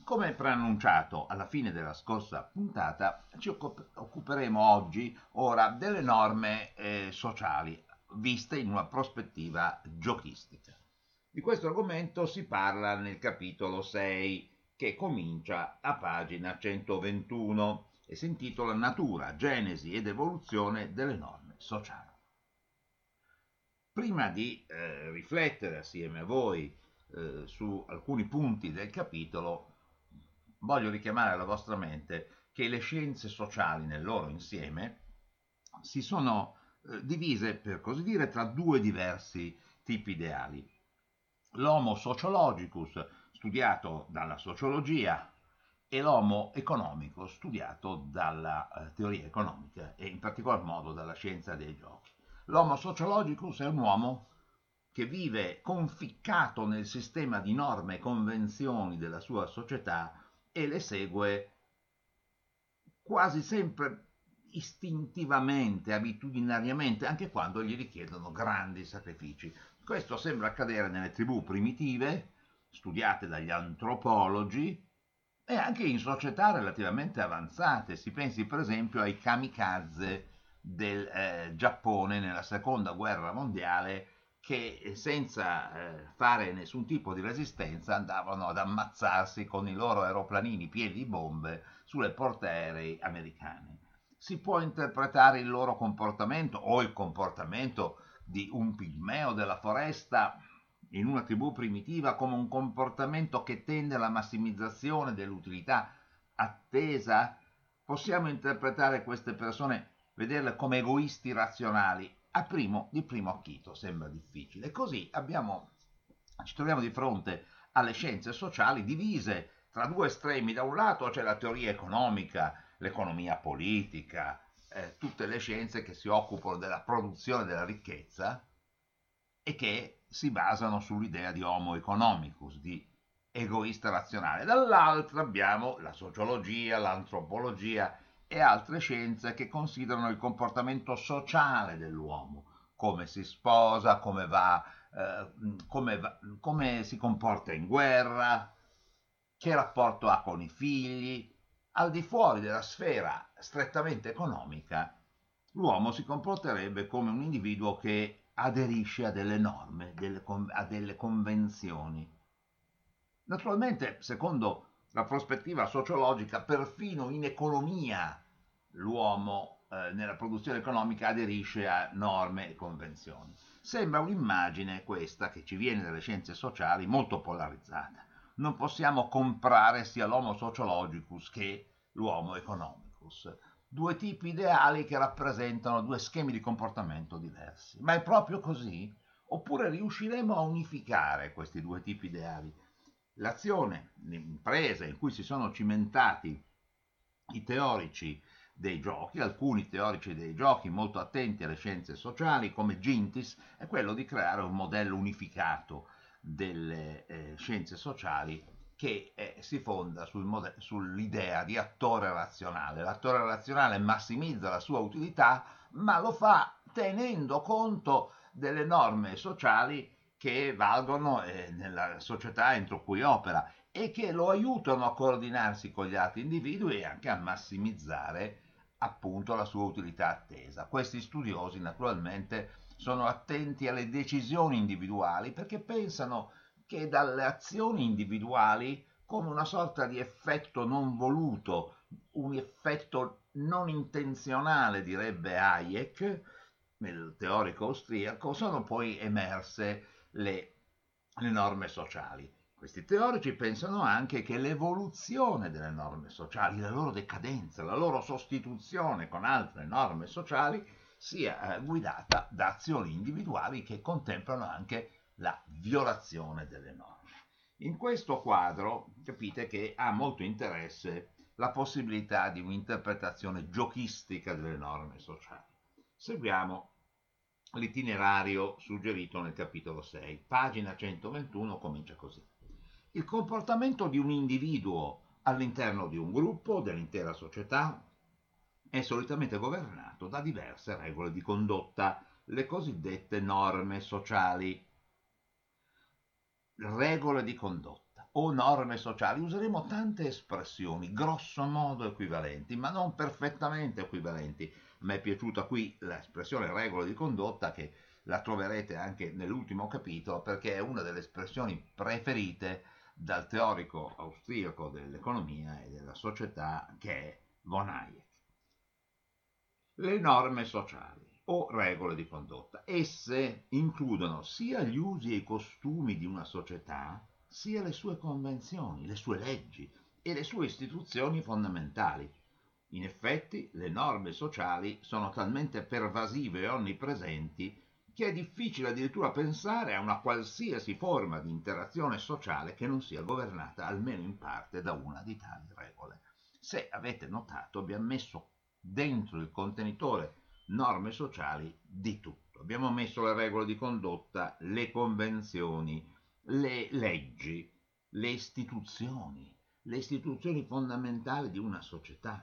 Come preannunciato alla fine della scorsa puntata, ci occuperemo oggi, ora, delle norme sociali, viste in una prospettiva giochistica. Di questo argomento si parla nel capitolo 6, che comincia a pagina 121 e si intitola Natura, genesi ed evoluzione delle norme sociali. Prima di riflettere assieme a voi su alcuni punti del capitolo, voglio richiamare alla vostra mente che le scienze sociali nel loro insieme si sono divise, per così dire, tra due diversi tipi ideali. L'homo sociologicus, studiato dalla sociologia, e l'homo economicus, studiato dalla teoria economica e in particolar modo dalla scienza dei giochi. L'homo sociologicus è un uomo che vive conficcato nel sistema di norme e convenzioni della sua società e le segue quasi sempre istintivamente, abitudinariamente, anche quando gli richiedono grandi sacrifici. Questo sembra accadere nelle tribù primitive, studiate dagli antropologi, e anche in società relativamente avanzate. Si pensi per esempio ai kamikaze del Giappone nella seconda guerra mondiale, che senza fare nessun tipo di resistenza andavano ad ammazzarsi con i loro aeroplanini pieni di bombe sulle portaerei americane. Si può interpretare il loro comportamento o il comportamento di un pigmeo della foresta in una tribù primitiva come un comportamento che tende alla massimizzazione dell'utilità attesa. Possiamo interpretare queste persone, vederle come egoisti razionali? Di primo acchito sembra difficile. Così ci troviamo di fronte alle scienze sociali divise tra due estremi. Da un lato c'è la teoria economica, l'economia politica, tutte le scienze che si occupano della produzione della ricchezza e che si basano sull'idea di homo economicus, di egoista razionale. Dall'altra abbiamo la sociologia, l'antropologia e altre scienze che considerano il comportamento sociale dell'uomo, come si sposa, come si comporta in guerra, che rapporto ha con i figli. Al di fuori della sfera strettamente economica, l'uomo si comporterebbe come un individuo che aderisce a delle norme, a delle convenzioni. Naturalmente, secondo la prospettiva sociologica, perfino in economia l'uomo nella produzione economica aderisce a norme e convenzioni. Sembra un'immagine questa che ci viene dalle scienze sociali molto polarizzata. Non possiamo comprare sia l'homo sociologicus che l'uomo economicus, due tipi ideali che rappresentano due schemi di comportamento diversi. Ma è proprio così? Oppure riusciremo a unificare questi due tipi ideali? L'azione, l'impresa in cui si sono cimentati i teorici dei giochi, alcuni teorici dei giochi molto attenti alle scienze sociali, come Gintis, è quello di creare un modello unificato delle scienze sociali che si fonda sull'idea di attore razionale. L'attore razionale massimizza la sua utilità, ma lo fa tenendo conto delle norme sociali che valgono nella società entro cui opera e che lo aiutano a coordinarsi con gli altri individui e anche a massimizzare appunto la sua utilità attesa. Questi studiosi naturalmente sono attenti alle decisioni individuali perché pensano che dalle azioni individuali, come una sorta di effetto non voluto, un effetto non intenzionale, direbbe Hayek, il teorico austriaco, sono poi emerse le norme sociali. Questi teorici pensano anche che l'evoluzione delle norme sociali, la loro decadenza, la loro sostituzione con altre norme sociali sia guidata da azioni individuali che contemplano anche la violazione delle norme. In questo quadro capite che ha molto interesse la possibilità di un'interpretazione giochistica delle norme sociali. Seguiamo l'itinerario suggerito nel capitolo 6. Pagina 121 comincia così. Il comportamento di un individuo all'interno di un gruppo, dell'intera società, è solitamente governato da diverse regole di condotta, le cosiddette norme sociali. Regole di condotta. o norme sociali, useremo tante espressioni grosso modo equivalenti, ma non perfettamente equivalenti. A me è piaciuta qui l'espressione regole di condotta, che la troverete anche nell'ultimo capitolo, perché è una delle espressioni preferite dal teorico austriaco dell'economia e della società che è von Hayek. Le norme sociali o regole di condotta. Esse includono sia gli usi e i costumi di una società, sia le sue convenzioni, le sue leggi e le sue istituzioni fondamentali. In effetti, le norme sociali sono talmente pervasive e onnipresenti che è difficile addirittura pensare a una qualsiasi forma di interazione sociale che non sia governata almeno in parte da una di tali regole. Se avete notato, abbiamo messo dentro il contenitore norme sociali di tutto. Abbiamo messo le regole di condotta, le convenzioni, le leggi, le istituzioni fondamentali di una società.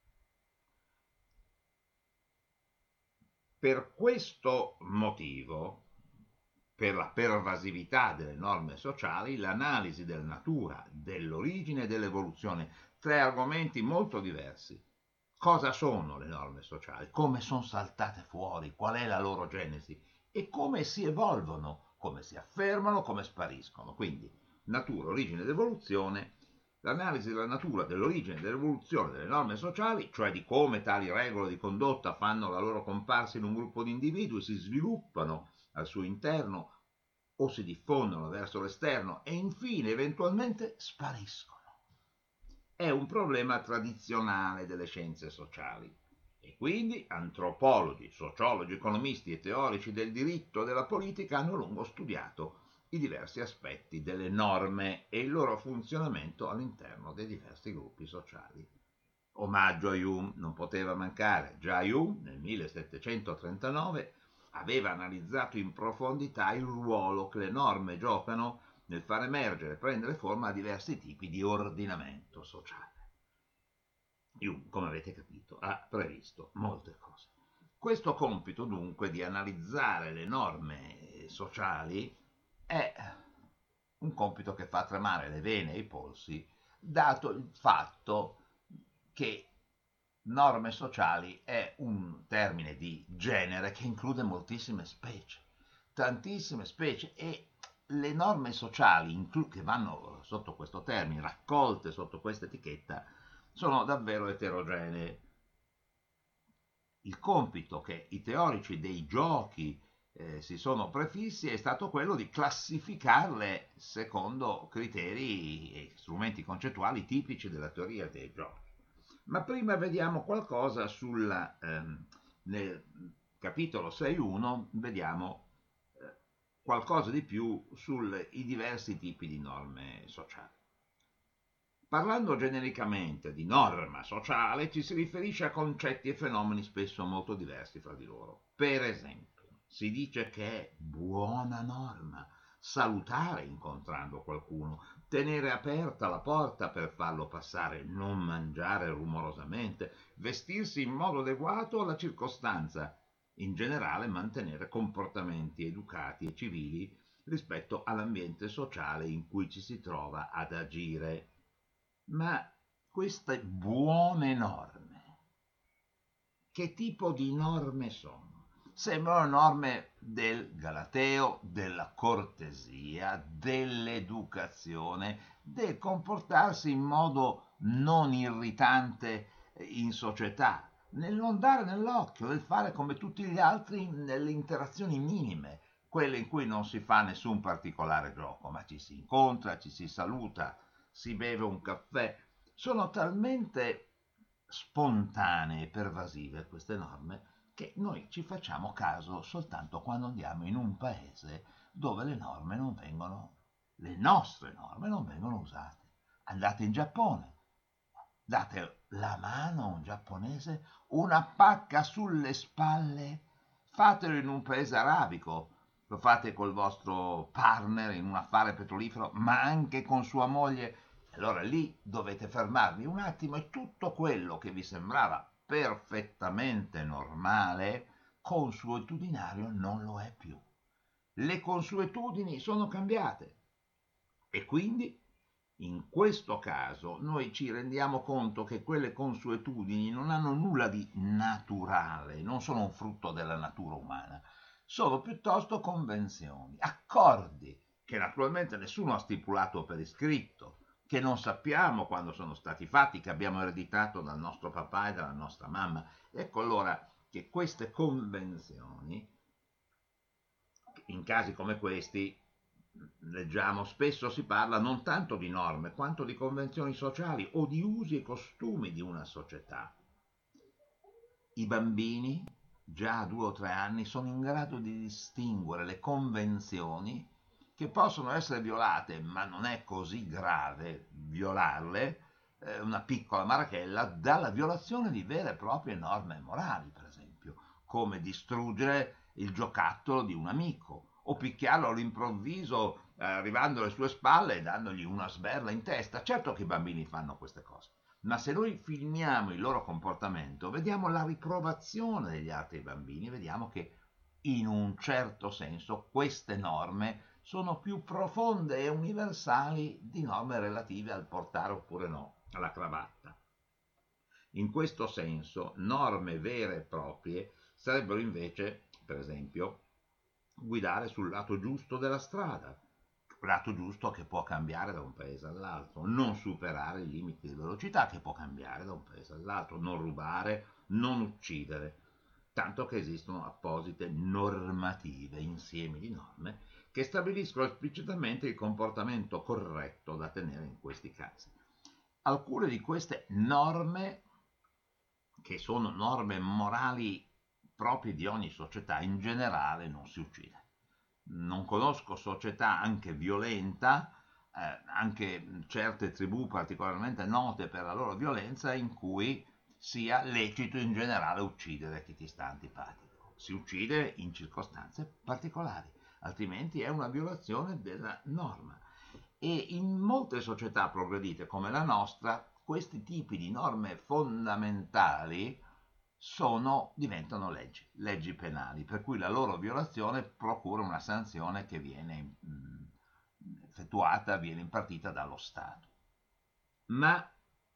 Per questo motivo, per la pervasività delle norme sociali, l'analisi della natura, dell'origine e dell'evoluzione, tre argomenti molto diversi. Cosa sono le norme sociali? Come sono saltate fuori? Qual è la loro genesi? E come si evolvono? Come si affermano? Come spariscono? Quindi natura, origine ed evoluzione, l'analisi della natura, dell'origine e dell'evoluzione delle norme sociali, cioè di come tali regole di condotta fanno la loro comparsa in un gruppo di individui, si sviluppano al suo interno o si diffondono verso l'esterno e infine eventualmente spariscono. È un problema tradizionale delle scienze sociali e quindi antropologi, sociologi, economisti e teorici del diritto e della politica hanno a lungo studiato i diversi aspetti delle norme e il loro funzionamento all'interno dei diversi gruppi sociali. Omaggio a Hume non poteva mancare. Già Hume nel 1739 aveva analizzato in profondità il ruolo che le norme giocano nel far emergere e prendere forma a diversi tipi di ordinamento sociale. Hume, come avete capito, ha previsto molte cose. Questo compito dunque di analizzare le norme sociali è un compito che fa tremare le vene e i polsi, dato il fatto che norme sociali è un termine di genere che include moltissime specie, tantissime specie, e le norme sociali che vanno sotto questo termine, raccolte sotto questa etichetta, sono davvero eterogenee. Il compito che i teorici dei giochi si sono prefissi è stato quello di classificarle secondo criteri e strumenti concettuali tipici della teoria dei giochi. Ma prima vediamo qualcosa nel capitolo 6.1, vediamo qualcosa di più sui diversi tipi di norme sociali. Parlando genericamente di norma sociale, ci si riferisce a concetti e fenomeni spesso molto diversi fra di loro. Per esempio, si dice che è buona norma salutare incontrando qualcuno, tenere aperta la porta per farlo passare, non mangiare rumorosamente, vestirsi in modo adeguato alla circostanza, in generale mantenere comportamenti educati e civili rispetto all'ambiente sociale in cui ci si trova ad agire. Ma queste buone norme, che tipo di norme sono? Sembrano norme del galateo, della cortesia, dell'educazione, del comportarsi in modo non irritante in società, nel non dare nell'occhio, nel fare come tutti gli altri nelle interazioni minime, quelle in cui non si fa nessun particolare gioco, ma ci si incontra, ci si saluta, si beve un caffè. Sono talmente spontanee e pervasive queste norme che noi ci facciamo caso soltanto quando andiamo in un paese dove le nostre norme non vengono usate. Andate in Giappone, date la mano a un giapponese, una pacca sulle spalle, fatelo in un paese arabico, lo fate col vostro partner in un affare petrolifero, ma anche con sua moglie. Allora lì dovete fermarvi un attimo e tutto quello che vi sembrava perfettamente normale, consuetudinario, non lo è più. Le consuetudini sono cambiate e quindi In questo caso noi ci rendiamo conto che quelle consuetudini non hanno nulla di naturale, non sono un frutto della natura umana, sono piuttosto convenzioni, accordi che naturalmente nessuno ha stipulato per iscritto, che non sappiamo quando sono stati fatti, che abbiamo ereditato dal nostro papà e dalla nostra mamma. Ecco allora che queste convenzioni, in casi come questi, leggiamo, spesso si parla non tanto di norme quanto di convenzioni sociali o di usi e costumi di una società. I bambini, già a 2 o 3 anni, sono in grado di distinguere le convenzioni che possono essere violate, ma non è così grave violarle, una piccola marachella, dalla violazione di vere e proprie norme morali, per esempio, come distruggere il giocattolo di un amico o picchiarlo all'improvviso arrivando alle sue spalle e dandogli una sberla in testa. Certo che i bambini fanno queste cose, ma se noi filmiamo il loro comportamento, vediamo la riprovazione degli altri bambini, vediamo che in un certo senso queste norme sono più profonde e universali di norme relative al portare oppure no la cravatta. In questo senso, norme vere e proprie sarebbero invece, per esempio, guidare sul lato giusto della strada, lato giusto che può cambiare da un paese all'altro, non superare i limiti di velocità che può cambiare da un paese all'altro, non rubare, non uccidere, tanto che esistono apposite normative, insiemi di norme, che stabiliscono esplicitamente il comportamento corretto da tenere in questi casi. Alcune di queste norme, che sono norme morali proprie di ogni società, in generale non si uccide. Non conosco società anche violenta, anche certe tribù particolarmente note per la loro violenza, in cui sia lecito in generale uccidere chi ti sta antipatico. Si uccide in circostanze particolari, altrimenti è una violazione della norma. E in molte società progredite come la nostra, questi tipi di norme fondamentali diventano leggi penali, per cui la loro violazione procura una sanzione che viene effettuata, viene impartita dallo Stato. Ma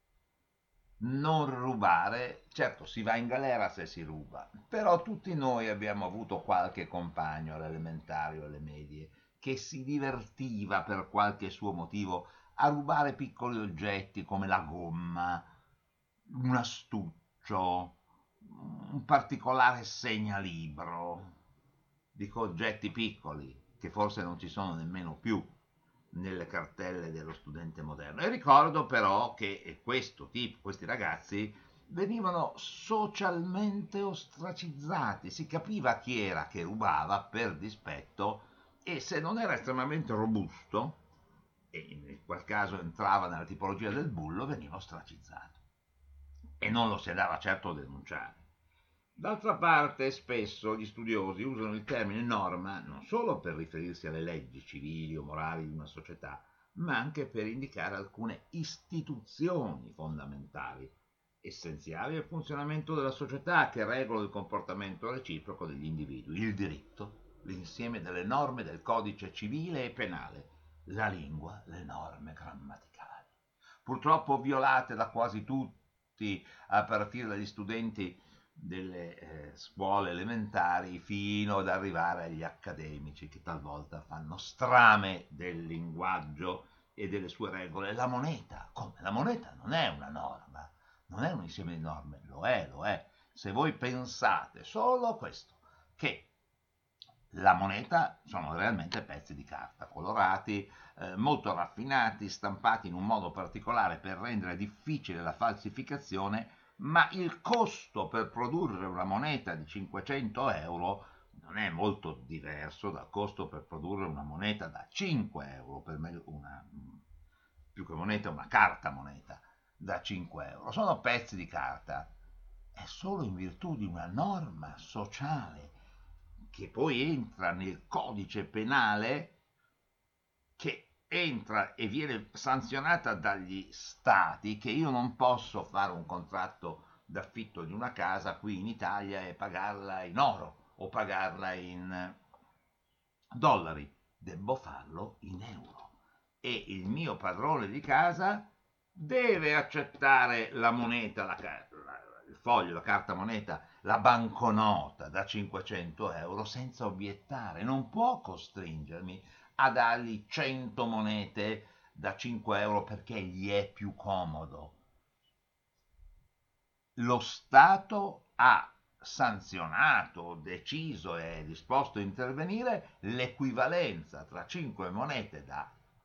non rubare, certo si va in galera se si ruba, però tutti noi abbiamo avuto qualche compagno all'elementare o alle medie che si divertiva per qualche suo motivo a rubare piccoli oggetti come la gomma, un astuccio, un particolare segnalibro, dico oggetti piccoli che forse non ci sono nemmeno più nelle cartelle dello studente moderno. E ricordo però che questi ragazzi venivano socialmente ostracizzati, si capiva chi era che rubava per dispetto e se non era estremamente robusto, e in quel caso entrava nella tipologia del bullo, veniva ostracizzato e non lo si andava certo a denunciare. D'altra parte, spesso gli studiosi usano il termine norma non solo per riferirsi alle leggi civili o morali di una società, ma anche per indicare alcune istituzioni fondamentali, essenziali al funzionamento della società, che regolano il comportamento reciproco degli individui, il diritto, l'insieme delle norme del codice civile e penale, la lingua, le norme grammaticali, purtroppo violate da quasi tutti, a partire dagli studenti delle scuole elementari fino ad arrivare agli accademici che talvolta fanno strame del linguaggio e delle sue regole. La moneta, come? La moneta non è una norma, non è un insieme di norme, lo è, lo è. Se voi pensate solo a questo, che la moneta sono realmente pezzi di carta colorati, molto raffinati, stampati in un modo particolare per rendere difficile la falsificazione, ma il costo per produrre una moneta di 500 euro non è molto diverso dal costo per produrre una moneta da 5 euro, per me più che moneta, una carta moneta da 5 euro. Sono pezzi di carta, è solo in virtù di una norma sociale che poi entra nel codice penale, che entra e viene sanzionata dagli stati, che io non posso fare un contratto d'affitto di una casa qui in Italia e pagarla in oro o pagarla in dollari, devo farlo in euro. e il mio padrone di casa deve accettare la moneta, il foglio, la carta moneta, la banconota da 500 euro senza obiettare, non può costringermi a dargli 100 monete da 5 euro perché gli è più comodo. Lo Stato ha sanzionato, deciso e disposto a intervenire l'equivalenza tra 5 monete da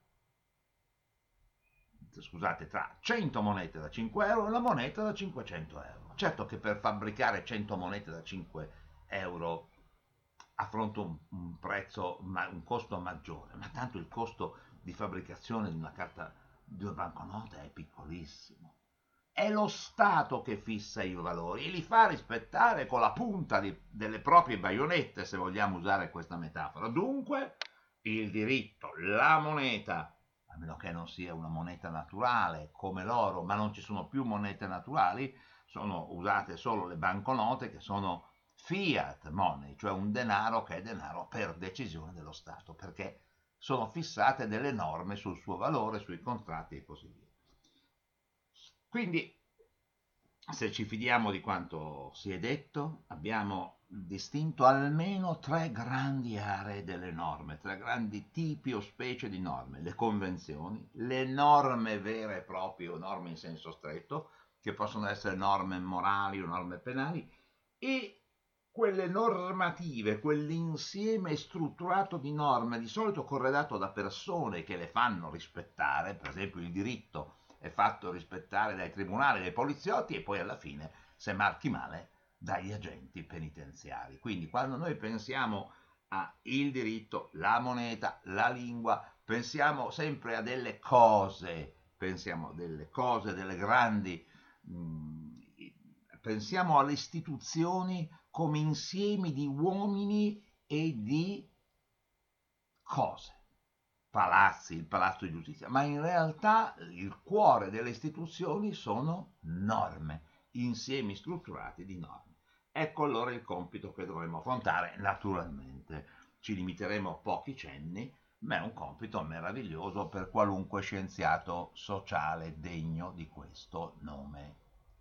scusate, tra 100 monete da 5 euro e una moneta da 500 euro. Certo che per fabbricare 100 monete da 5 euro affronto un prezzo, un costo maggiore, ma tanto il costo di fabbricazione di una carta, di una banconota è piccolissimo. È lo Stato che fissa i valori e li fa rispettare con la punta delle proprie baionette, se vogliamo usare questa metafora. Dunque, il diritto, la moneta, a meno che non sia una moneta naturale come l'oro, ma non ci sono più monete naturali, sono usate solo le banconote che sono fiat money, cioè un denaro che è denaro per decisione dello Stato, perché sono fissate delle norme sul suo valore, sui contratti e così via. Quindi, se ci fidiamo di quanto si è detto, abbiamo distinto almeno tre grandi aree delle norme, tre grandi tipi o specie di norme: le convenzioni, le norme vere e proprie o norme in senso stretto, che possono essere norme morali o norme penali, e quelle normative, quell'insieme strutturato di norme, di solito corredato da persone che le fanno rispettare, per esempio il diritto è fatto rispettare dai tribunali, dai poliziotti e poi alla fine, se marchi male, dagli agenti penitenziari. Quindi quando noi pensiamo al diritto, la moneta, la lingua, pensiamo sempre a delle cose, pensiamo a delle cose, delle grandi, pensiamo alle istituzioni come insiemi di uomini e di cose. Palazzi, il palazzo di giustizia, ma in realtà il cuore delle istituzioni sono norme, insiemi strutturati di norme. Ecco allora il compito che dovremo affrontare. Naturalmente ci limiteremo a pochi cenni, ma è un compito meraviglioso per qualunque scienziato sociale degno di questo nome.